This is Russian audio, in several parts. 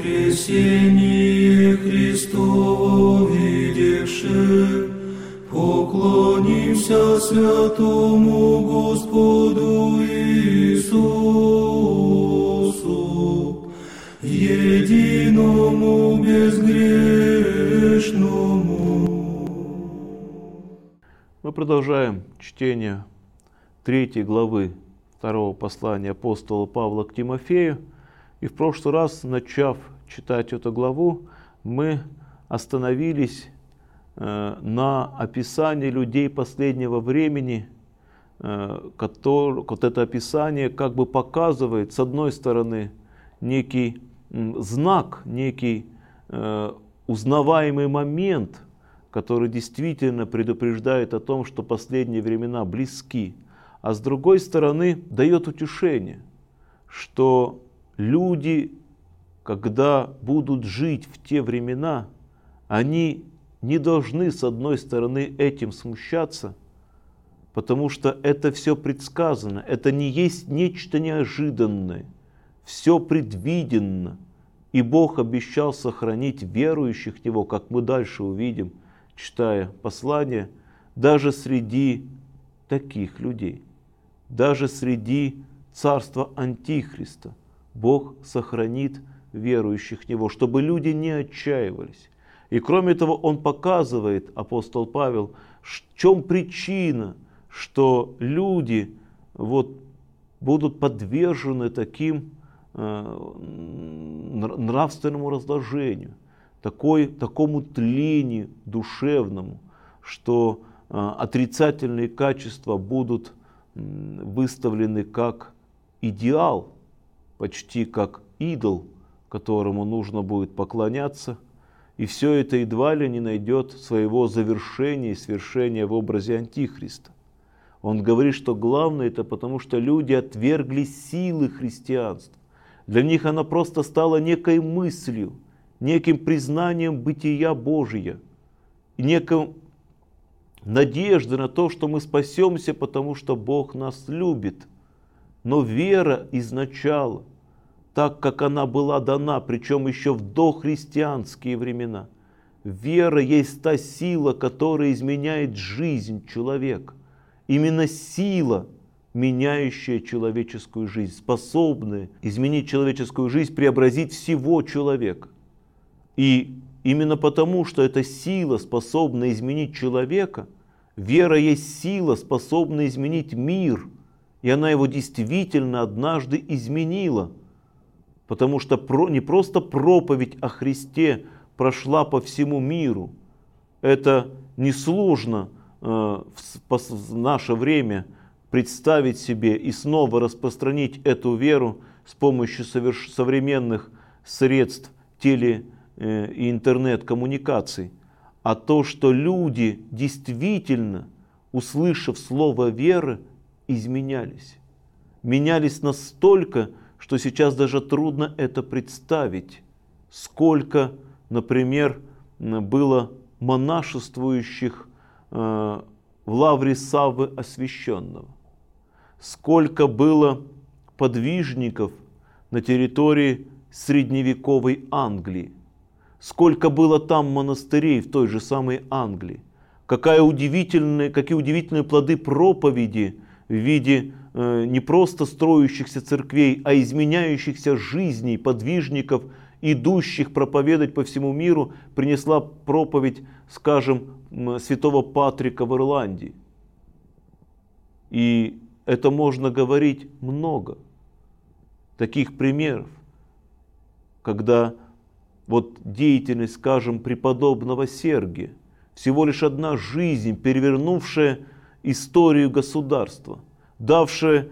воскресение Христово видевши, поклонимся святому Господу Иисусу, единому безгрешному. Мы продолжаем чтение 3 главы 2 послания апостола Павла к Тимофею. И в прошлый раз, начав читать эту главу, мы остановились на описании людей последнего времени, вот это описание как бы показывает, с одной стороны, некий знак, некий узнаваемый момент, который действительно предупреждает о том, что последние времена близки, а с другой стороны дает утешение, что люди, когда будут жить в те времена, они не должны, с одной стороны, этим смущаться, потому что это все предсказано, это не есть нечто неожиданное, все предвиденно, и Бог обещал сохранить верующих в Него, как мы дальше увидим, читая послание, даже среди таких людей, даже среди царства Антихриста, Бог сохранит верующих в Него, чтобы люди не отчаивались. И кроме того, Он показывает, апостол Павел, в чем причина, что люди будут подвержены нравственному разложению, такому тлению душевному, что отрицательные качества будут выставлены как идеал, почти как идол, которому нужно будет поклоняться. И все это едва ли не найдет своего завершения и свершения в образе Антихриста. Он говорит, что главное это потому, что люди отвергли силы христианства. Для них она просто стала некой мыслью, неким признанием бытия Божия, и некой надеждой на то, что мы спасемся, потому что Бог нас любит. Но вера изначала, так как она была дана, причем еще в дохристианские времена, вера есть та сила, которая изменяет жизнь человека. Именно сила, меняющая человеческую жизнь, способная изменить человеческую жизнь, преобразить всего человека. И именно потому, что эта сила способна изменить человека, вера есть сила, способная изменить мир. И она его действительно однажды изменила. Потому что не просто проповедь о Христе прошла по всему миру. Это несложно в наше время представить себе и снова распространить эту веру с помощью современных средств и интернет-коммуникаций. А то, что люди действительно, услышав слово веры, изменялись. Менялись настолько, что сейчас даже трудно это представить. Сколько, например, было монашествующих в лавре Саввы Освященного. Сколько было подвижников на территории средневековой Англии. Сколько было там монастырей в той же самой Англии. Какие удивительные плоды проповеди в виде не просто строящихся церквей, а изменяющихся жизней подвижников, идущих проповедовать по всему миру, принесла проповедь, скажем, святого Патрика в Ирландии. И это можно говорить много таких примеров, когда деятельность, скажем, преподобного Сергия, всего лишь одна жизнь, перевернувшая историю государства, давшая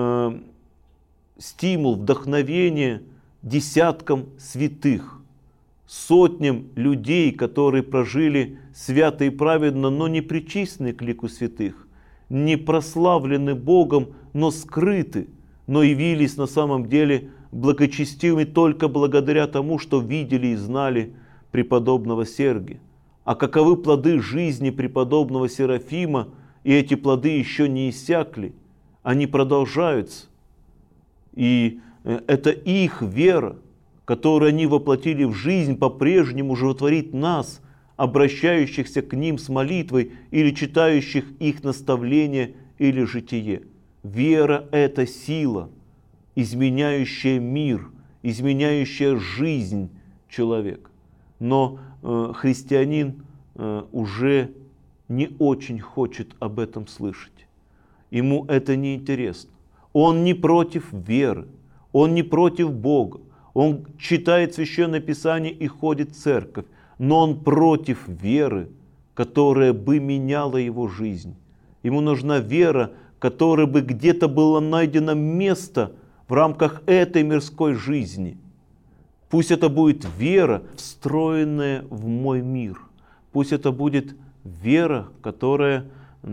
стимул, вдохновение десяткам святых, сотням людей, которые прожили свято и праведно, но не причислены к лику святых, не прославлены Богом, но скрыты, но явились на самом деле благочестивыми только благодаря тому, что видели и знали преподобного Сергия. А каковы плоды жизни преподобного Серафима, и эти плоды еще не иссякли, они продолжаются. И это их вера, которые они воплотили в жизнь, по-прежнему животворит нас, обращающихся к ним с молитвой или читающих их наставления или житие. Вера – это сила, изменяющая мир, изменяющая жизнь человека. Но христианин уже не очень хочет об этом слышать. Ему это не интересно. Он не против веры, он не против Бога. Он читает Священное Писание и ходит в церковь, но он против веры, которая бы меняла его жизнь. Ему нужна вера, которой бы где-то было найдено место в рамках этой мирской жизни. Пусть это будет вера, встроенная в мой мир. Пусть это будет вера, которая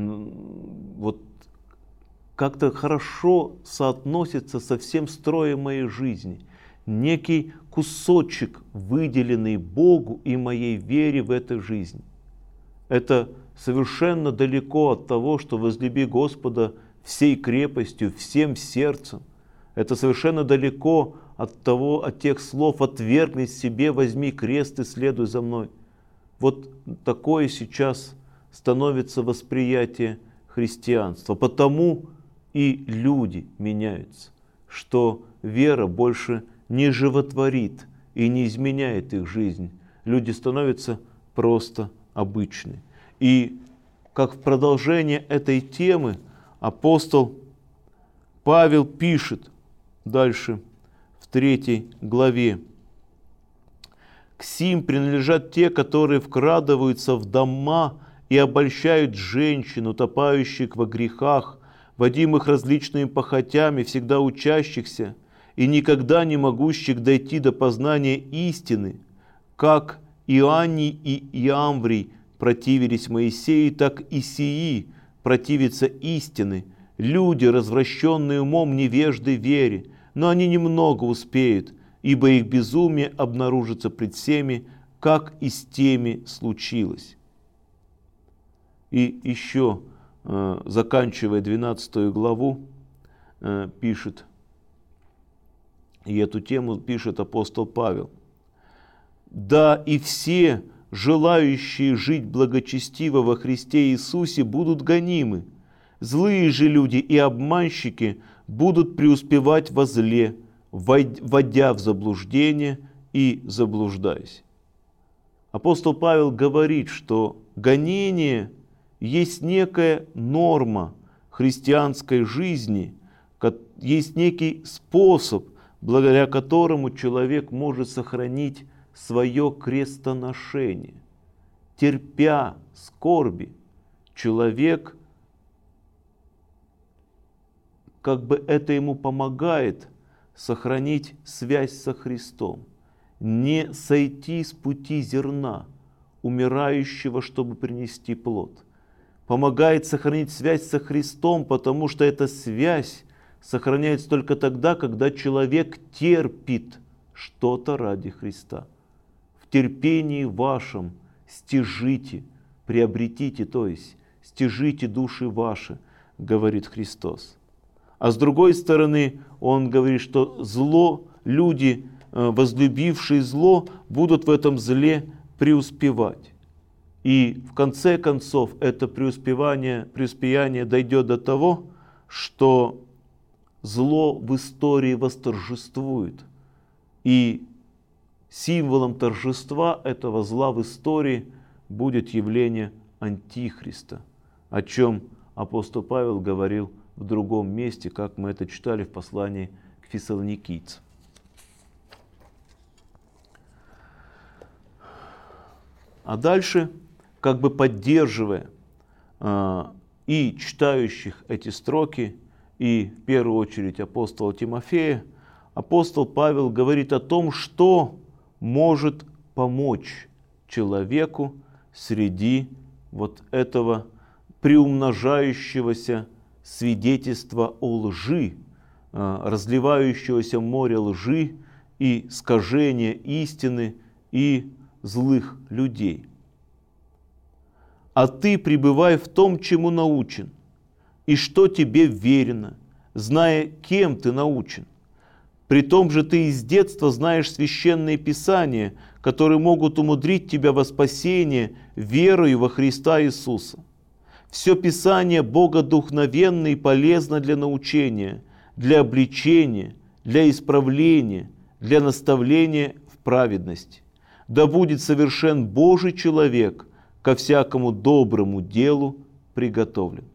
вот как-то хорошо соотносится со всем строем моей жизни. Некий кусочек, выделенный Богу и моей вере в этой жизни. Это совершенно далеко от того, что возлюби Господа всей крепостью, всем сердцем. Это совершенно далеко от тех слов: отвергни себе, возьми крест и следуй за мной. Вот такое сейчас становится восприятие христианства. Потому и люди меняются, что вера больше не животворит и не изменяет их жизнь. Люди становятся просто обычны. И как в продолжение этой темы апостол Павел пишет дальше в 3 главе: «К сим принадлежат те, которые вкрадываются в дома и обольщают женщин, утопающих во грехах, водимых различными похотями, всегда учащихся и никогда не могущих дойти до познания истины, как Иоанний и Иамврий противились Моисею, так и сии противятся истины, люди, развращенные умом, невежды вере, но они немного успеют, ибо их безумие обнаружится пред всеми, как и с теми случилось». И еще, заканчивая 12 главу, пишет, и эту тему пишет апостол Павел: «Да и все, желающие жить благочестиво во Христе Иисусе, будут гонимы. Злые же люди и обманщики будут преуспевать во зле, вводя в заблуждение и заблуждаясь». Апостол Павел говорит, что гонение есть некая норма христианской жизни, есть некий способ, благодаря которому человек может сохранить свое крестоношение. Терпя скорби, человек, как бы это ему помогает сохранить связь со Христом, не сойти с пути зерна, умирающего, чтобы принести плод. Помогает сохранить связь со Христом, потому что эта связь сохраняется только тогда, когда человек терпит что-то ради Христа. В терпении вашем стяжите, приобретите, то есть стяжите души ваши, говорит Христос. А с другой стороны, он говорит, что зло, люди, возлюбившие зло, будут в этом зле преуспевать. И в конце концов это преуспеяние дойдет до того, что зло в истории восторжествует. И символом торжества этого зла в истории будет явление Антихриста, о чем апостол Павел говорил в другом месте, как мы это читали в послании к фессалоникийцам. А дальше, как бы поддерживая и читающих эти строки, и в первую очередь апостола Тимофея, апостол Павел говорит о том, что может помочь человеку среди вот этого приумножающегося свидетельства о лжи, разливающегося моря лжи и искажения истины и злых людей. «А ты пребывай в том, чему научен, и что тебе верено, зная, кем ты научен. При том же ты из детства знаешь священные писания, которые могут умудрить тебя во спасение верою во Христа Иисуса. Все Писание богодухновенно и полезно для научения, для обличения, для исправления, для наставления в праведности. Да будет совершен Божий человек, ко всякому доброму делу приготовлен.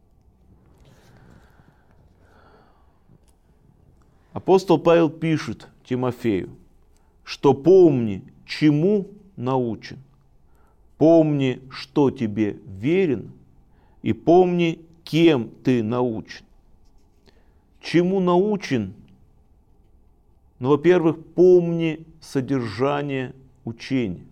Апостол Павел пишет Тимофею, что помни, чему научен, помни, что тебе верен, и помни, кем ты научен. Чему научен? Ну, во-первых, помни содержание учения.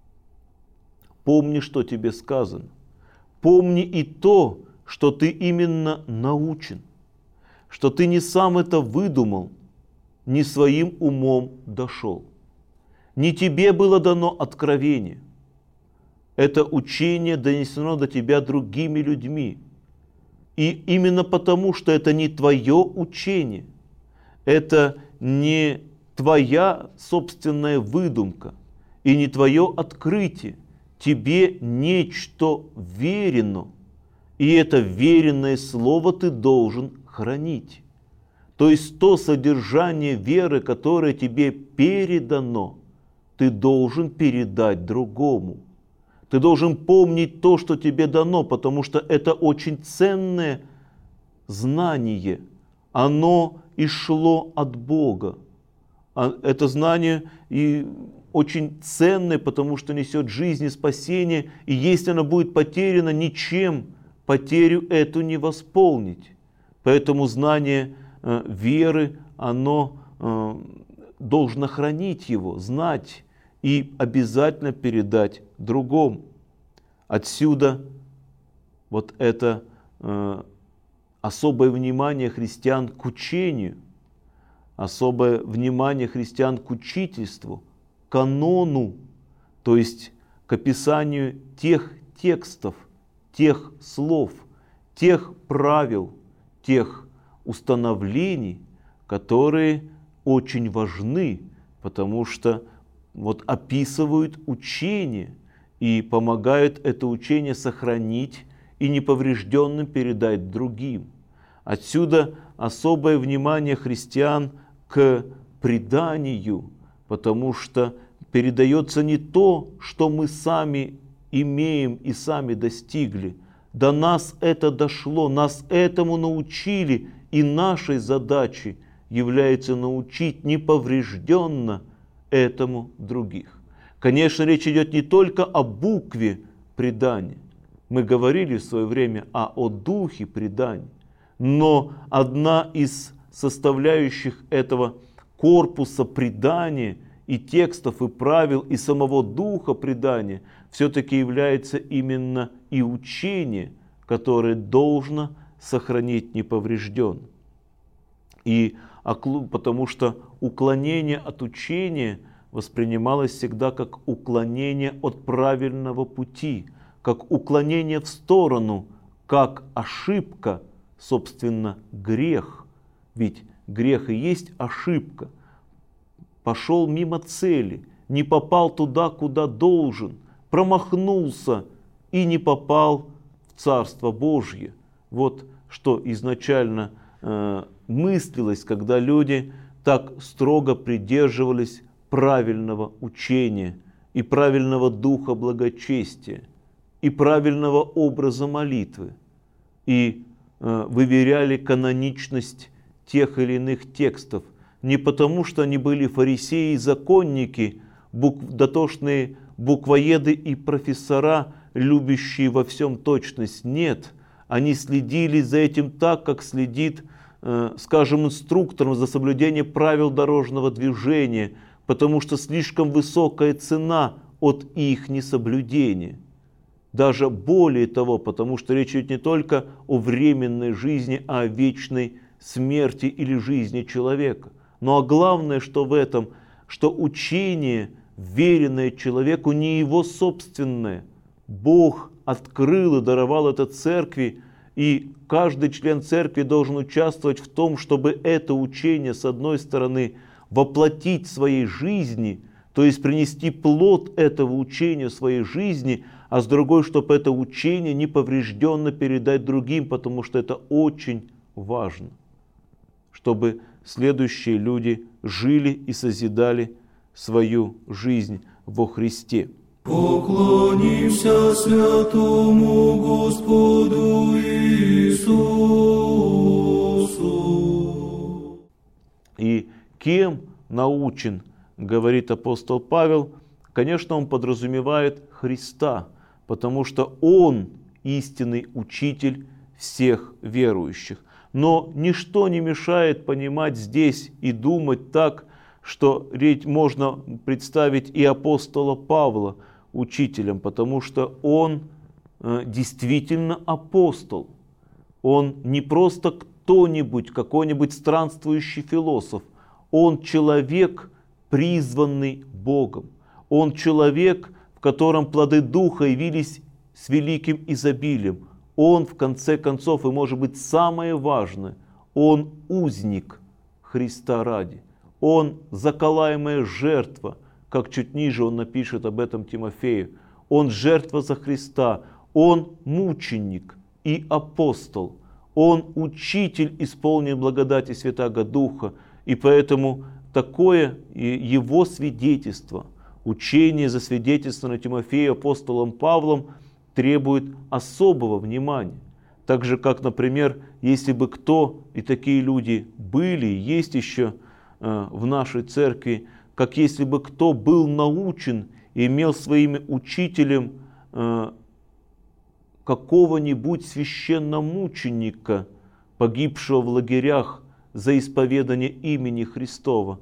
Помни, что тебе сказано. Помни и то, что ты именно научен, что ты не сам это выдумал, не своим умом дошел. Не тебе было дано откровение. Это учение донесено до тебя другими людьми. И именно потому, что это не твое учение, это не твоя собственная выдумка и не твое открытие, тебе нечто верено, и это веренное слово ты должен хранить. То есть то содержание веры, которое тебе передано, ты должен передать другому. Ты должен помнить то, что тебе дано, потому что это очень ценное знание. Оно и шло от Бога. Это знание и очень ценное, потому что несет жизнь и спасение. И если оно будет потеряно, ничем потерю эту не восполнить. Поэтому знание веры, оно должно хранить его, знать и обязательно передать другому. Отсюда вот это особое внимание христиан к учению, особое внимание христиан к учительству, к канону, то есть к описанию тех текстов, тех слов, тех правил, тех установлений, которые очень важны, потому что вот описывают учение и помогают это учение сохранить и неповрежденным передать другим. Отсюда особое внимание христиан к преданию, потому что передается не то, что мы сами имеем и сами достигли. До нас это дошло, нас этому научили, и нашей задачей является научить неповрежденно этому других. Конечно, речь идет не только о букве предания. Мы говорили в свое время о духе предания. Но одна из составляющих этого корпуса предания и текстов, и правил, и самого духа предания все-таки является именно и учение, которое должно сохранить неповрежденно. И потому что уклонение от учения воспринималось всегда как уклонение от правильного пути, как уклонение в сторону, как ошибка, собственно, грех. Ведь грех и есть ошибка. Пошел мимо цели, не попал туда, куда должен, промахнулся и не попал в Царство Божье. Вот что изначально мыслилось, когда люди так строго придерживались правильного учения и правильного духа благочестия и правильного образа молитвы и выверяли каноничность тех или иных текстов не потому, что они были фарисеи и законники, дотошные буквоеды и профессора, любящие во всем точность. Нет, они следили за этим так, как следит, скажем, инструктором за соблюдение правил дорожного движения, потому что слишком высокая цена от их несоблюдения. Даже более того, потому что речь идет не только о временной жизни, а о вечной смерти или жизни человека. Но главное, что в этом, что учение, веренное человеку, не его собственное. Бог открыл и даровал это церкви, И каждый член церкви должен участвовать в том, чтобы это учение, с одной стороны, воплотить в своей жизни, то есть принести плод этого учения в своей жизни, а с другой, чтобы это учение неповрежденно передать другим, потому что это очень важно, чтобы следующие люди жили и созидали свою жизнь во Христе. Поклонимся святому Господу Иисусу. И кем научен, говорит апостол Павел, конечно, он подразумевает Христа, потому что Он истинный учитель всех верующих. Но ничто не мешает понимать здесь и думать так, что можно представить и апостола Павла учителем, потому что он действительно апостол. Он не просто кто-нибудь, какой-нибудь странствующий философ. Он человек, призванный Богом. Он человек, в котором плоды Духа явились с великим изобилием. Он, в конце концов, и может быть самое важное, он узник Христа ради. Он заколаемая жертва, как чуть ниже он напишет об этом Тимофею. Он жертва за Христа, он мученик и апостол. Он учитель, исполнен благодати Святаго Духа. И поэтому такое его свидетельство, учение, засвидетельствованное Тимофею апостолом Павлом, требует особого внимания. Так же, как, например, если бы кто, и такие люди были, есть еще в нашей церкви, как если бы кто был научен и имел своим учителем какого-нибудь священномученика, погибшего в лагерях за исповедание имени Христова,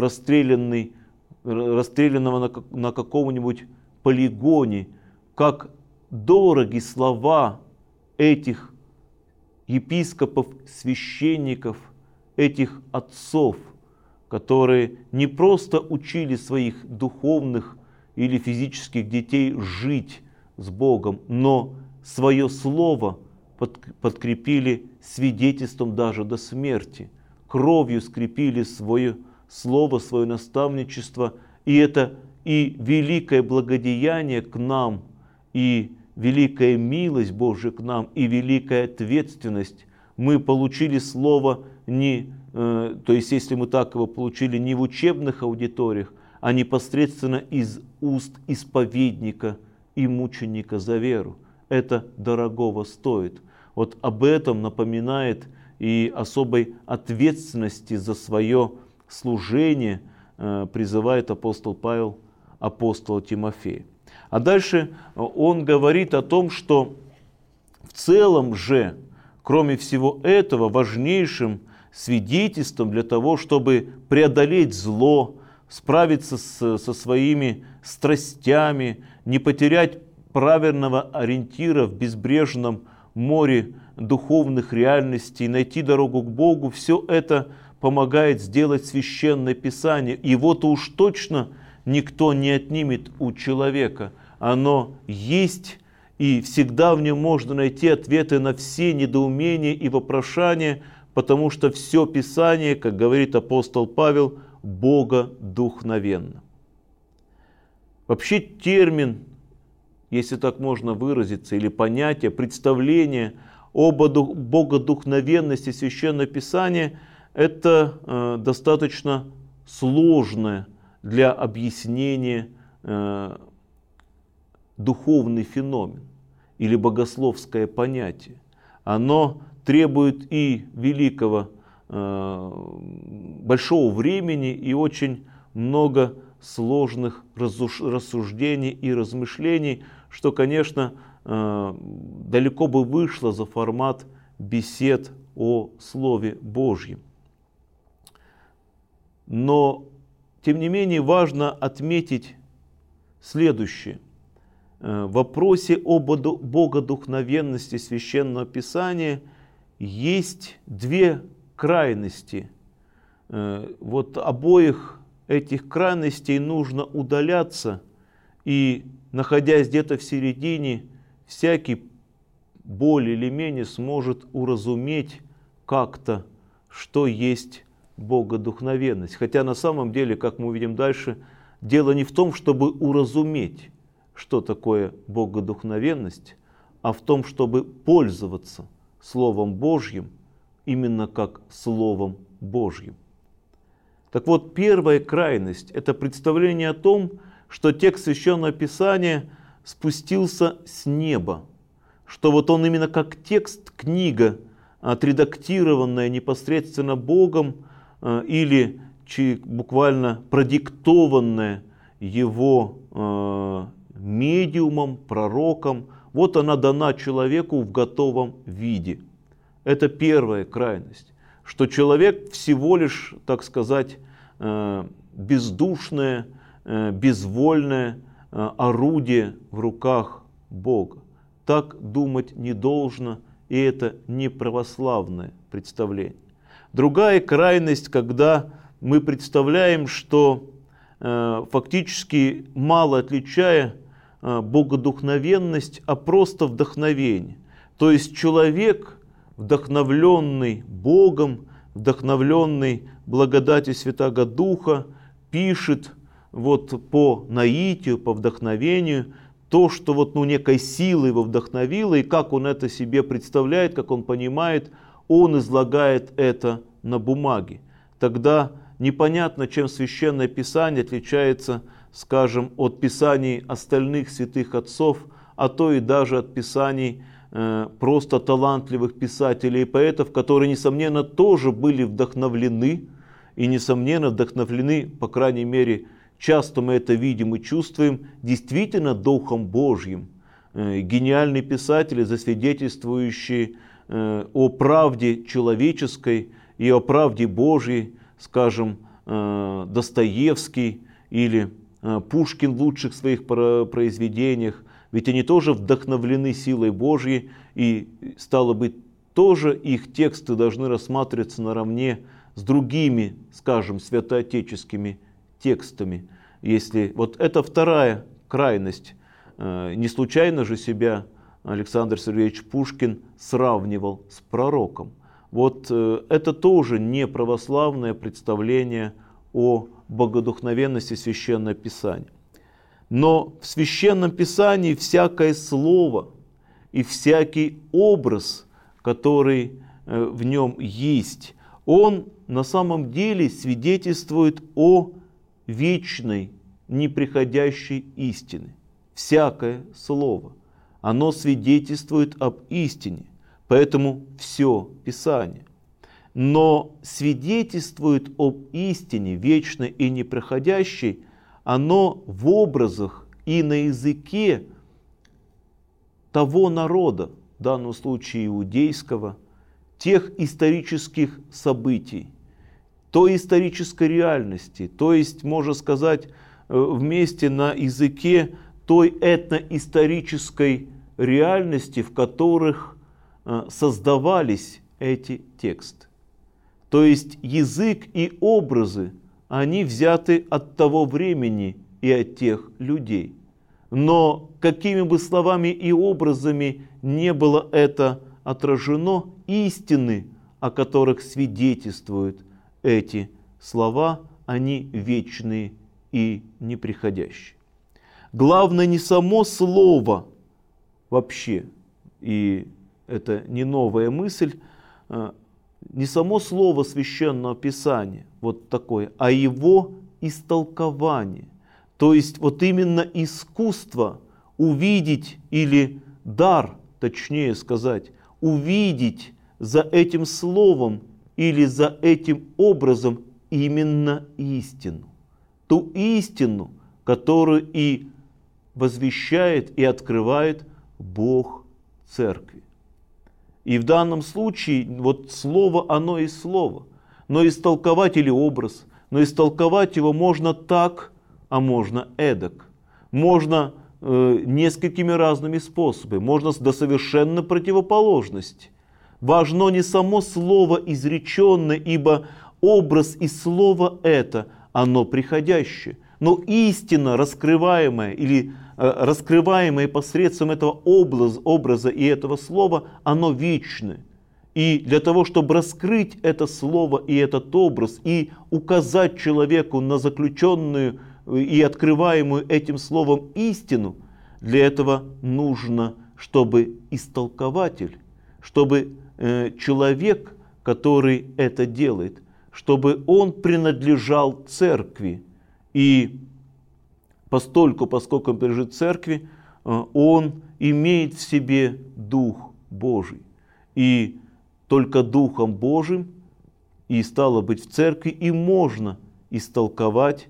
расстрелянного на каком-нибудь полигоне, как дороги слова этих епископов, священников, этих отцов, которые не просто учили своих духовных или физических детей жить с Богом, но свое слово подкрепили свидетельством даже до смерти, кровью скрепили свое слово, свое наставничество, и это и великое благодеяние к нам, и великая милость Божия к нам, и великая ответственность. Мы получили слово то есть если мы так его получили не в учебных аудиториях, а непосредственно из уст исповедника и мученика за веру. Это дорогого стоит. Вот об этом напоминает и особой ответственности за свое служение призывает апостол Павел апостола Тимофея. А дальше он говорит о том, что в целом же, кроме всего этого, важнейшим свидетельством для того, чтобы преодолеть зло, справиться со своими страстями, не потерять правильного ориентира в безбрежном море духовных реальностей, найти дорогу к Богу, все это помогает сделать Священное Писание. Его-то уж точно никто не отнимет у человека. Оно есть, и всегда в нем можно найти ответы на все недоумения и вопрошания, потому что все Писание, как говорит апостол Павел, богодухновенно. Вообще термин, если так можно выразиться, или понятие, представление об богодухновенности Священного Писания, это достаточно сложное для объяснения духовный феномен или богословское понятие. Оно требует и великого, большого времени и очень много сложных рассуждений и размышлений, что, конечно, далеко бы вышло за формат бесед о Слове Божьем. Но, тем не менее, важно отметить следующее. В вопросе об богодухновенности Священного Писания есть две крайности. Вот обоих этих крайностей нужно удаляться, и, находясь где-то в середине, всякий более или менее сможет уразуметь как-то, что есть богодухновенность. Хотя на самом деле, как мы увидим дальше, дело не в том, чтобы уразуметь, что такое богодухновенность, а в том, чтобы пользоваться Словом Божьим именно как Словом Божьим. Так вот, первая крайность – это представление о том, что текст Священного Писания спустился с неба, что вот он именно как текст, книга, отредактированная непосредственно Богом или буквально продиктованная его медиумом, пророком, вот она дана человеку в готовом виде. Это первая крайность, что человек всего лишь, так сказать, бездушное, безвольное орудие в руках Бога. Так думать не должно, и это не православное представление. Другая крайность, когда мы представляем, что фактически мало отличая богодухновенность, а просто вдохновение. То есть человек, вдохновленный Богом, вдохновленный благодатью Святаго Духа, пишет вот по наитию, по вдохновению, то, что вот некой силой его вдохновило, и как он это себе представляет, как он понимает, он излагает это на бумаге. Тогда непонятно, чем Священное Писание отличается, скажем, от писаний остальных святых отцов, а то и даже от писаний просто талантливых писателей и поэтов, которые, несомненно, тоже были вдохновлены, и, несомненно, вдохновлены, по крайней мере, часто мы это видим и чувствуем, действительно Духом Божьим. Гениальные писатели, засвидетельствующие о правде человеческой и о правде Божьей, скажем, Достоевский или Пушкин в лучших своих произведениях, ведь они тоже вдохновлены силой Божьей, и, стало быть, тоже их тексты должны рассматриваться наравне с другими, скажем, святоотеческими текстами. Если вот это вторая крайность, не случайно же себя Александр Сергеевич Пушкин сравнивал с пророком. Вот это тоже не православное представление о богодухновенности Священного Писания. Но в Священном Писании всякое слово и всякий образ, который в нем есть, он на самом деле свидетельствует о вечной, неприходящей истине. Всякое слово, оно свидетельствует об истине, поэтому все Писание. Но свидетельствует об истине вечной и неприходящей оно в образах и на языке того народа, в данном случае иудейского, тех исторических событий, той исторической реальности, то есть, можно сказать, вместе на языке той этноисторической реальности, в которых создавались эти тексты. То есть язык и образы, они взяты от того времени и от тех людей. Но какими бы словами и образами не было это отражено, истины, о которых свидетельствуют эти слова, они вечные и неприходящие. Главное не само слово вообще, и это не новая мысль, не само слово Священного Писания, вот такое, а его истолкование. То есть вот именно искусство увидеть, или дар, точнее сказать, увидеть за этим словом или за этим образом именно истину. Ту истину, которую и возвещает и открывает Бог Церкви. И в данном случае вот слово, оно и слово. Но истолковать или образ, но истолковать его можно так, а можно эдак. Можно несколькими разными способами, можно до совершенно противоположности. Важно не само слово изреченное, ибо образ и слово это, оно приходящее. Но истина, раскрываемая или раскрываемое посредством этого образа и этого слова, оно вечное. И для того, чтобы раскрыть это слово и этот образ, и указать человеку на заключенную и открываемую этим словом истину, для этого нужно, чтобы истолкователь, чтобы человек, который это делает, чтобы он принадлежал церкви. И поскольку он принадлежит церкви, он имеет в себе Дух Божий. И только Духом Божьим, и стало быть в церкви, и можно истолковать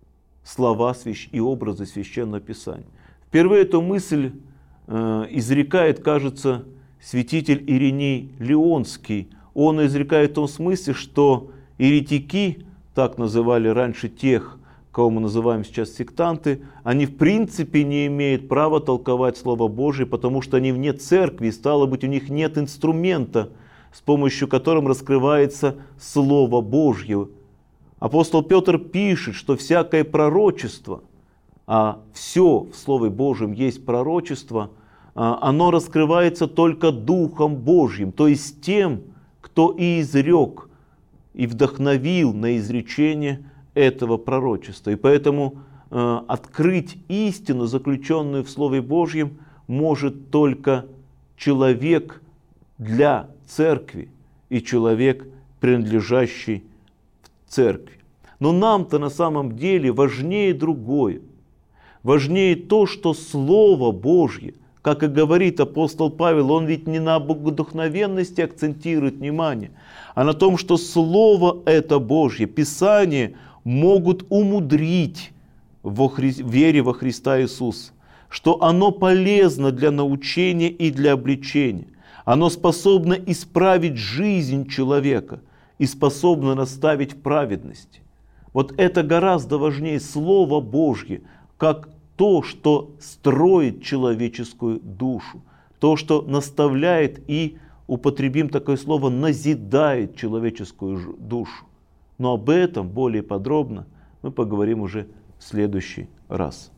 слова и образы Священного Писания. Впервые эту мысль изрекает, кажется, святитель Ириней Лионский. Он изрекает в том смысле, что еретики, так называли раньше тех, кого мы называем сейчас сектанты, они в принципе не имеют права толковать Слово Божие, потому что они вне церкви, и стало быть, у них нет инструмента, с помощью которым раскрывается Слово Божье. Апостол Петр пишет, что всякое пророчество, а все в Слове Божьем есть пророчество, оно раскрывается только Духом Божьим, то есть тем, кто и изрек, и вдохновил на изречение этого пророчества. И поэтому открыть истину, заключенную в Слове Божьем, может только человек для церкви и человек, принадлежащий в церкви. Но нам-то на самом деле важнее другое. Важнее то, что Слово Божье, как и говорит апостол Павел, он ведь не на вдохновенности акцентирует внимание, а на том, что Слово это Божье, Писание могут умудрить в вере во Христа Иисуса, что оно полезно для научения и для обличения. Оно способно исправить жизнь человека и способно наставить в праведности. Вот это гораздо важнее Слово Божье, как то, что строит человеческую душу, то, что наставляет и, употребим такое слово, назидает человеческую душу. Но об этом более подробно мы поговорим уже в следующий раз.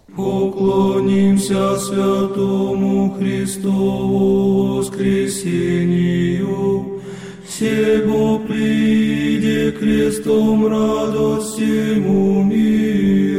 Поклонимся святому Христову воскресению, себо прииде крестом радость всему миру.